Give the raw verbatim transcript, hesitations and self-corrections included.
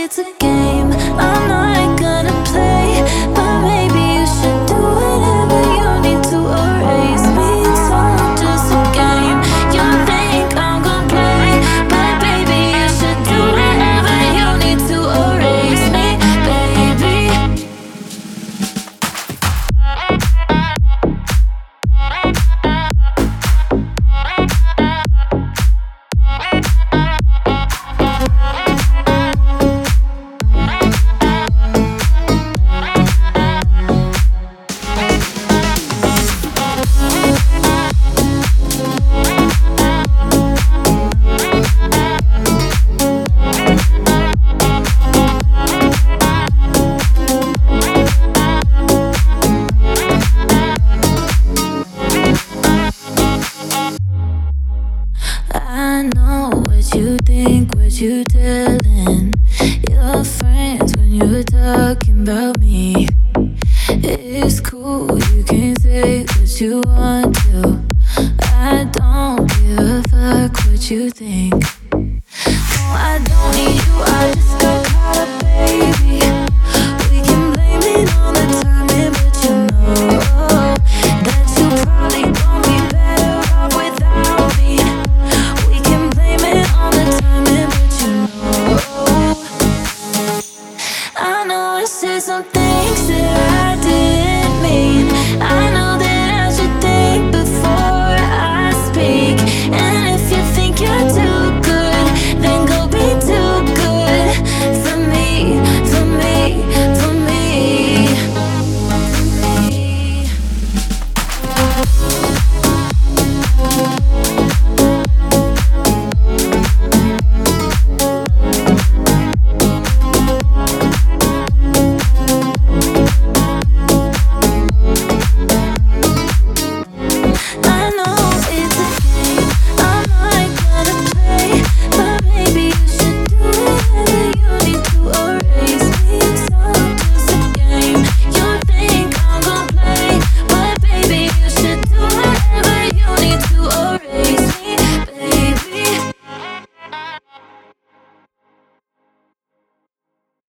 it's a game I'm not gonna play, but maybe you should do whatever you need to erase me. It's all just a game you think I'm gonna play, but baby you should do whatever you need to erase me, baby. I know what you think, what you telling your friends when you're talking about